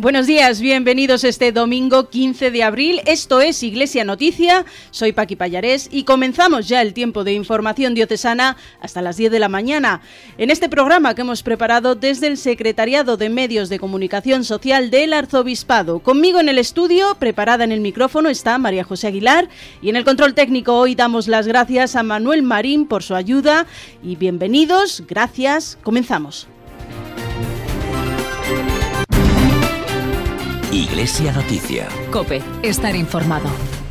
Buenos días, bienvenidos este domingo 15 de abril. Esto es Iglesia Noticia, soy Paqui Pallarés y comenzamos ya el tiempo de información diocesana hasta las 10 de la mañana. En este programa que hemos preparado desde el Secretariado de Medios de Comunicación Social del Arzobispado. Conmigo en el estudio, preparada en el micrófono, está María José Aguilar y en el control técnico hoy damos las gracias a Manuel Marín por su ayuda y bienvenidos, gracias, comenzamos. Iglesia Noticia. COPE, estar informado.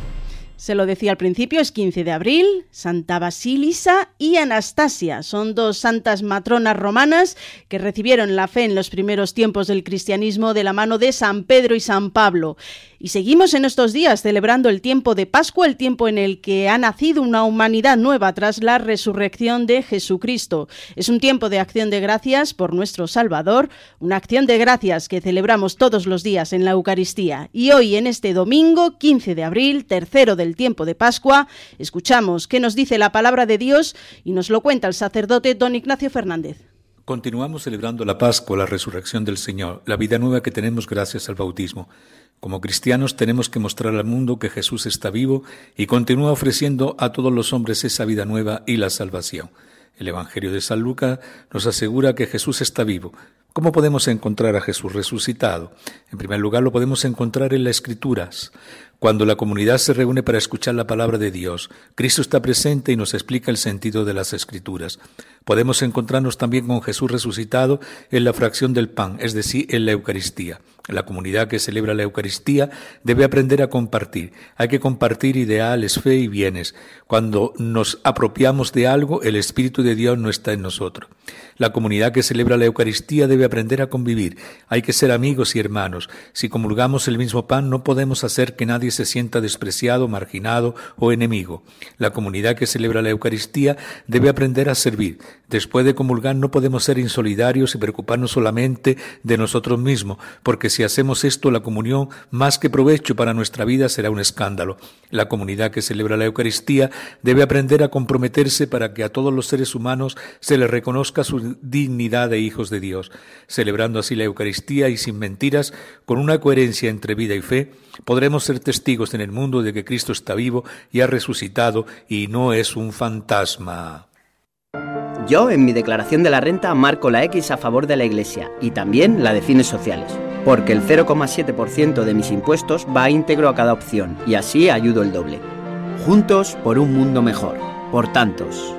Se lo decía al principio, es 15 de abril, Santa Basilisa y Anastasia. Son dos santas matronas romanas que recibieron la fe en los primeros tiempos del cristianismo de la mano de San Pedro y San Pablo. Y seguimos en estos días celebrando el tiempo de Pascua, el tiempo en el que ha nacido una humanidad nueva tras la resurrección de Jesucristo. Es un tiempo de acción de gracias por nuestro Salvador, una acción de gracias que celebramos todos los días en la Eucaristía. Y hoy, en este domingo, 15 de abril, tercero del tiempo de Pascua, escuchamos qué nos dice la palabra de Dios y nos lo cuenta el sacerdote don Ignacio Fernández. Continuamos celebrando la Pascua, la resurrección del Señor, la vida nueva que tenemos gracias al bautismo. Como cristianos tenemos que mostrar al mundo que Jesús está vivo y continúa ofreciendo a todos los hombres esa vida nueva y la salvación. El Evangelio de San Lucas nos asegura que Jesús está vivo. ¿Cómo podemos encontrar a Jesús resucitado? En primer lugar, lo podemos encontrar en las Escrituras. Cuando la comunidad se reúne para escuchar la palabra de Dios, Cristo está presente y nos explica el sentido de las Escrituras. Podemos encontrarnos también con Jesús resucitado en la fracción del pan, es decir, en la Eucaristía. La comunidad que celebra la Eucaristía debe aprender a compartir. Hay que compartir ideales, fe y bienes. Cuando nos apropiamos de algo, el Espíritu de Dios no está en nosotros. La comunidad que celebra la Eucaristía debe aprender a convivir. Hay que ser amigos y hermanos. Si comulgamos el mismo pan, no podemos hacer que nadie se sienta despreciado, marginado o enemigo. La comunidad que celebra la Eucaristía debe aprender a servir. Después de comulgar no podemos ser insolidarios y preocuparnos solamente de nosotros mismos, porque si hacemos esto, la comunión, más que provecho para nuestra vida, será un escándalo. La comunidad que celebra la Eucaristía debe aprender a comprometerse para que a todos los seres humanos se les reconozca su dignidad de hijos de Dios. Celebrando así la Eucaristía y sin mentiras, con una coherencia entre vida y fe, podremos ser testigos en el mundo de que Cristo está vivo y ha resucitado y no es un fantasma. Yo, en mi declaración de la renta, marco la X a favor de la Iglesia y también la de fines sociales, porque el 0,7% de mis impuestos va íntegro a cada opción y así ayudo el doble. Juntos por un mundo mejor. Por tantos.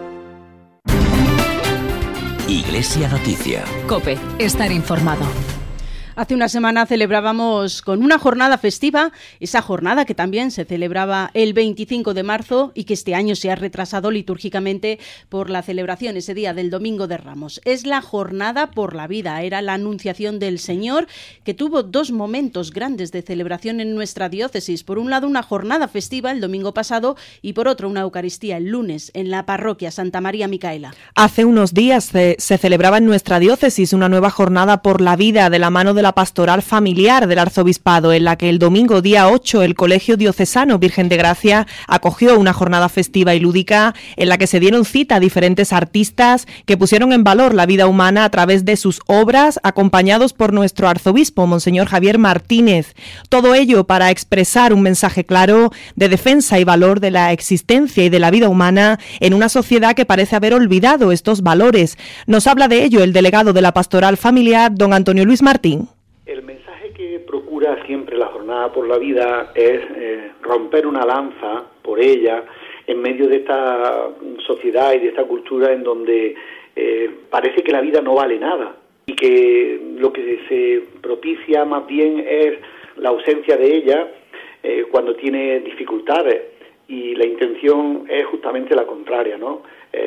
Iglesia Noticia. COPE, estar informado. Hace una semana celebrábamos con una jornada festiva, esa jornada que también se celebraba el 25 de marzo y que este año se ha retrasado litúrgicamente por la celebración ese día del Domingo de Ramos. Es la Jornada por la Vida, era la Anunciación del Señor, que tuvo dos momentos grandes de celebración en nuestra diócesis. Por un lado, una jornada festiva el domingo pasado y por otro, una Eucaristía el lunes en la parroquia Santa María Micaela. Hace unos días se celebraba en nuestra diócesis una nueva Jornada por la Vida de la mano de la Pastoral Familiar del Arzobispado, en la que el domingo día 8 el Colegio Diocesano Virgen de Gracia acogió una jornada festiva y lúdica en la que se dieron cita a diferentes artistas que pusieron en valor la vida humana a través de sus obras, acompañados por nuestro arzobispo, Monseñor Javier Martínez. Todo ello para expresar un mensaje claro de defensa y valor de la existencia y de la vida humana en una sociedad que parece haber olvidado estos valores. Nos habla de ello el delegado de la Pastoral Familiar, don Antonio Luis Martín. El mensaje que procura siempre la Jornada por la Vida es romper una lanza por ella en medio de esta sociedad y de esta cultura en donde parece que la vida no vale nada y que lo que se propicia más bien es la ausencia de ella cuando tiene dificultades, y la intención es justamente la contraria, ¿no?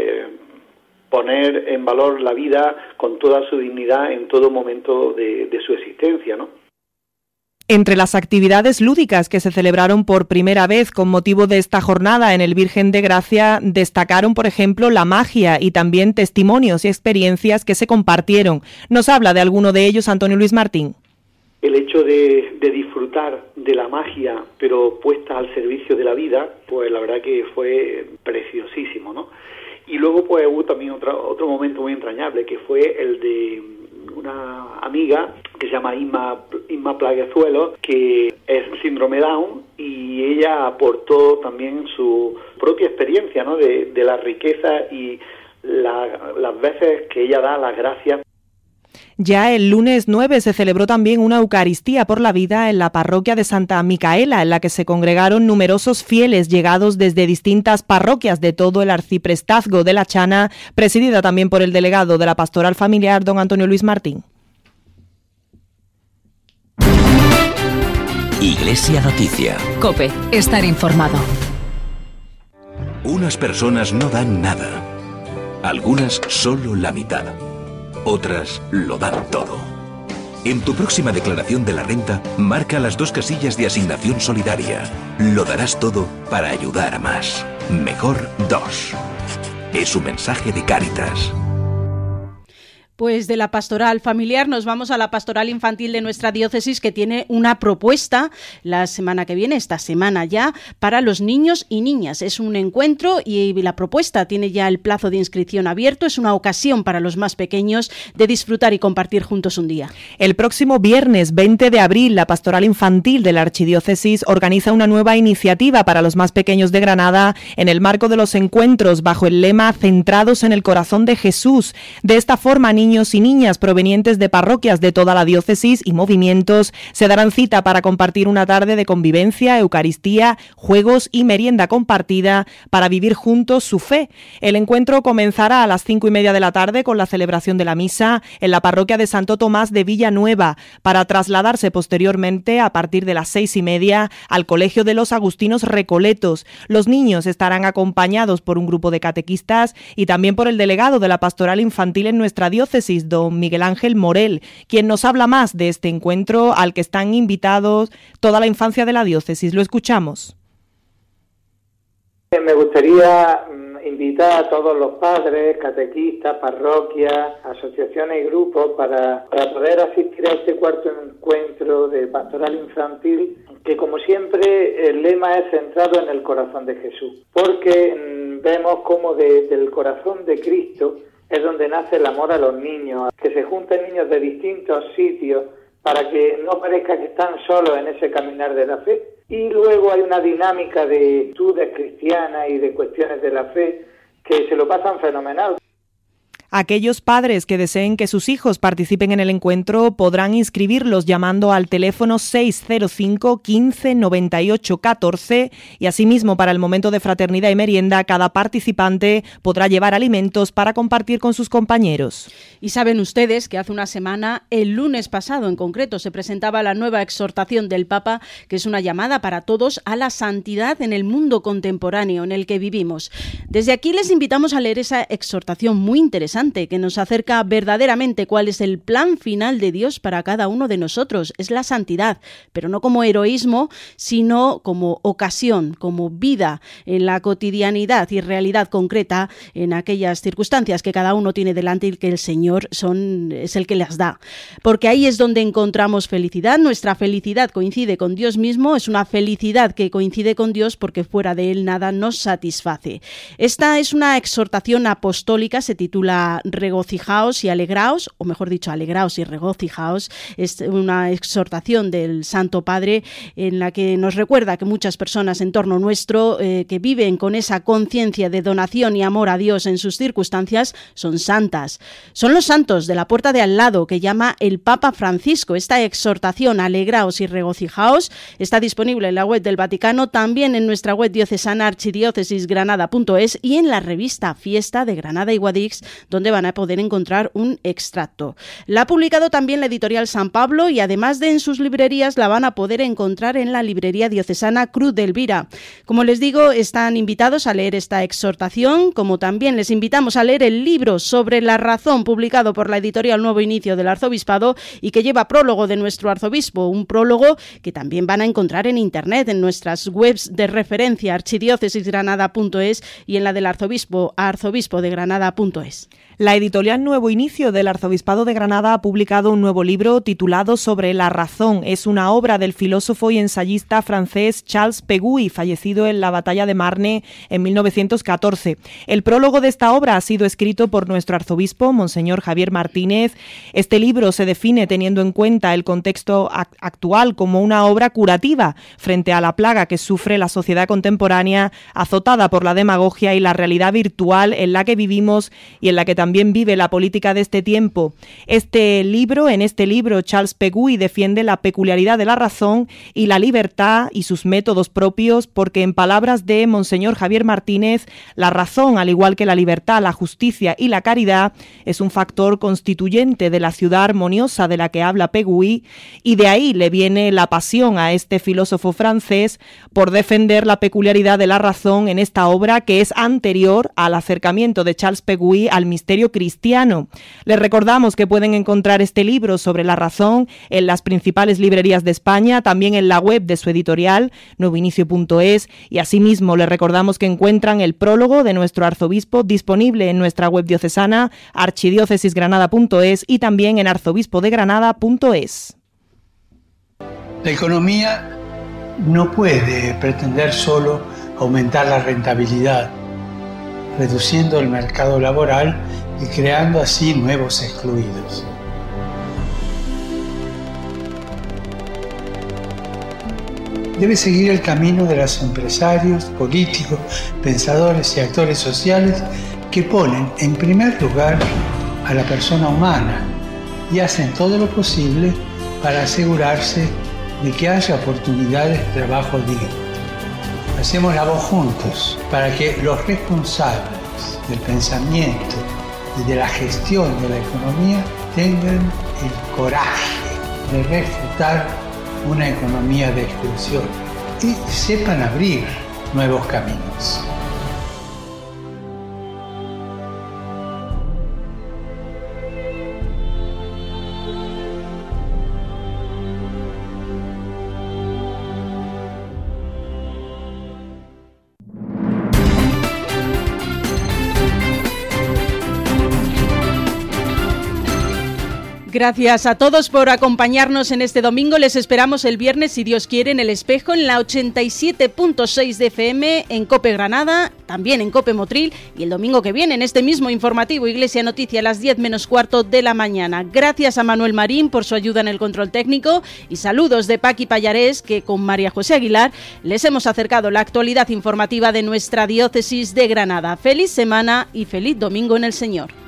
Poner en valor la vida con toda su dignidad en todo momento de su existencia, ¿no? Entre las actividades lúdicas que se celebraron por primera vez con motivo de esta jornada en el Virgen de Gracia, destacaron, por ejemplo, la magia y también testimonios y experiencias que se compartieron. Nos habla de alguno de ellos Antonio Luis Martín. El hecho de disfrutar de la magia, pero puesta al servicio de la vida, pues la verdad que fue preciosísimo, ¿no? Y luego pues hubo también otro momento muy entrañable, que fue el de una amiga que se llama Inma Plaguezuelo, que es síndrome Down, y ella aportó también su propia experiencia, ¿no?, de la riqueza y las veces que ella da las gracias. Ya el lunes 9 se celebró también una Eucaristía por la vida en la parroquia de Santa Micaela, en la que se congregaron numerosos fieles llegados desde distintas parroquias de todo el arciprestazgo de La Chana, presidida también por el delegado de la Pastoral Familiar, don Antonio Luis Martín. Iglesia Noticia. COPE. Estar informado. Unas personas no dan nada. Algunas solo la mitad. Otras lo dan todo. En tu próxima declaración de la renta, marca las 2 casillas de asignación solidaria. Lo darás todo para ayudar a más. Mejor 2. Es un mensaje de Cáritas. Pues de la pastoral familiar nos vamos a la pastoral infantil de nuestra diócesis, que tiene una propuesta la semana que viene, esta semana ya, para los niños y niñas. Es un encuentro y la propuesta tiene ya el plazo de inscripción abierto. Es una ocasión para los más pequeños de disfrutar y compartir juntos un día. El próximo viernes 20 de abril, la pastoral infantil de la archidiócesis organiza una nueva iniciativa para los más pequeños de Granada en el marco de los encuentros bajo el lema Centrados en el Corazón de Jesús. De esta forma, niños y niñas provenientes de parroquias de toda la diócesis y movimientos se darán cita para compartir una tarde de convivencia, Eucaristía, juegos y merienda compartida para vivir juntos su fe. El encuentro comenzará a las 5:30 de la tarde con la celebración de la misa en la parroquia de Santo Tomás de Villanueva, para trasladarse posteriormente a partir de las 6:30 al Colegio de los Agustinos Recoletos. Los niños estarán acompañados por un grupo de catequistas y también por el delegado de la pastoral infantil en nuestra diócesis, don Miguel Ángel Morel, quien nos habla más de este encuentro al que están invitados toda la infancia de la diócesis. Lo escuchamos. Me gustaría invitar a todos los padres, catequistas, parroquias, asociaciones y grupos para poder asistir a este cuarto encuentro de pastoral infantil, que como siempre el lema es centrado en el corazón de Jesús, porque vemos como del corazón de Cristo es donde nace el amor a los niños, que se junten niños de distintos sitios para que no parezca que están solos en ese caminar de la fe. Y luego hay una dinámica de virtudes cristianas y de cuestiones de la fe que se lo pasan fenomenal. Aquellos padres que deseen que sus hijos participen en el encuentro podrán inscribirlos llamando al teléfono 605 15 98 14 y asimismo para el momento de fraternidad y merienda cada participante podrá llevar alimentos para compartir con sus compañeros. Y saben ustedes que hace una semana, el lunes pasado en concreto, se presentaba la nueva exhortación del Papa, que es una llamada para todos a la santidad en el mundo contemporáneo en el que vivimos. Desde aquí les invitamos a leer esa exhortación muy interesante que nos acerca verdaderamente cuál es el plan final de Dios para cada uno de nosotros. Es la santidad, pero no como heroísmo, sino como ocasión, como vida en la cotidianidad y realidad concreta en aquellas circunstancias que cada uno tiene delante y que el Señor es el que las da. Porque ahí es donde encontramos felicidad. Nuestra felicidad coincide con Dios mismo, es una felicidad que coincide con Dios porque fuera de Él nada nos satisface. Esta es una exhortación apostólica, se titula Regocijaos y alegraos, o mejor dicho, alegraos y regocijaos. Es una exhortación del Santo Padre en la que nos recuerda que muchas personas en torno nuestro que viven con esa conciencia de donación y amor a Dios en sus circunstancias son santas. Son los santos de la puerta de al lado que llama el Papa Francisco. Esta exhortación, alegraos y regocijaos, está disponible en la web del Vaticano, también en nuestra web diocesana archidiócesisgranada.es y en la revista Fiesta de Granada y Guadix, donde van a poder encontrar un extracto. La ha publicado también la editorial San Pablo y además de en sus librerías la van a poder encontrar en la librería diocesana Cruz de Elvira. Como les digo, están invitados a leer esta exhortación, como también les invitamos a leer el libro Sobre la razón, publicado por la editorial Nuevo Inicio del Arzobispado y que lleva prólogo de nuestro arzobispo, un prólogo que también van a encontrar en internet, en nuestras webs de referencia archidiócesisgranada.es y en la del arzobispo, arzobispo de Granada.es. La editorial Nuevo Inicio del Arzobispado de Granada ha publicado un nuevo libro titulado Sobre la razón. Es una obra del filósofo y ensayista francés Charles Péguy, fallecido en la batalla de Marne en 1914. El prólogo de esta obra ha sido escrito por nuestro arzobispo, Monseñor Javier Martínez. Este libro se define teniendo en cuenta el contexto actual como una obra curativa frente a la plaga que sufre la sociedad contemporánea, azotada por la demagogia y la realidad virtual en la que vivimos y en la que también vive la política de este tiempo. En este libro, Charles Péguy defiende la peculiaridad de la razón y la libertad y sus métodos propios, porque en palabras de Monseñor Javier Martínez, la razón, al igual que la libertad, la justicia y la caridad, es un factor constituyente de la ciudad armoniosa de la que habla Péguy, y de ahí le viene la pasión a este filósofo francés por defender la peculiaridad de la razón en esta obra que es anterior al acercamiento de Charles Péguy al misterio cristiano. Les recordamos que pueden encontrar este libro Sobre la razón en las principales librerías de España, también en la web de su editorial, nuevoinicio.es, y asimismo les recordamos que encuentran el prólogo de nuestro arzobispo disponible en nuestra web diocesana, archidiócesisgranada.es, y también en arzobispodegranada.es. La economía no puede pretender solo aumentar la rentabilidad, reduciendo el mercado laboral y creando así nuevos excluidos. Debe seguir el camino de los empresarios, políticos, pensadores y actores sociales que ponen en primer lugar a la persona humana y hacen todo lo posible para asegurarse de que haya oportunidades de trabajo digno. Hacemos la voz juntos para que los responsables del pensamiento y de la gestión de la economía tengan el coraje de refutar una economía de exclusión y sepan abrir nuevos caminos. Gracias a todos por acompañarnos en este domingo. Les esperamos el viernes, si Dios quiere, en El Espejo, en la 87.6 de FM, en COPE Granada, también en COPE Motril, y el domingo que viene en este mismo informativo Iglesia Noticia a las 10 menos cuarto de la mañana. Gracias a Manuel Marín por su ayuda en el control técnico, y saludos de Paqui Pallarés, que con María José Aguilar les hemos acercado la actualidad informativa de nuestra diócesis de Granada. Feliz semana y feliz domingo en el Señor.